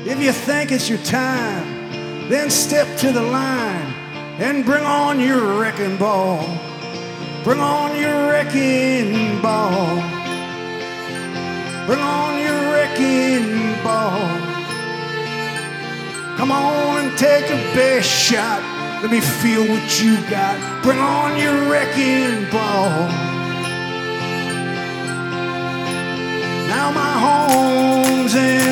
If you think it's your time, then step to the line and bring on your wrecking ball. Bring on your wrecking ball. Bring on your wrecking ball. Come on and take a best shot. Let me feel what you got. Bring on your wrecking ball. Now my home's in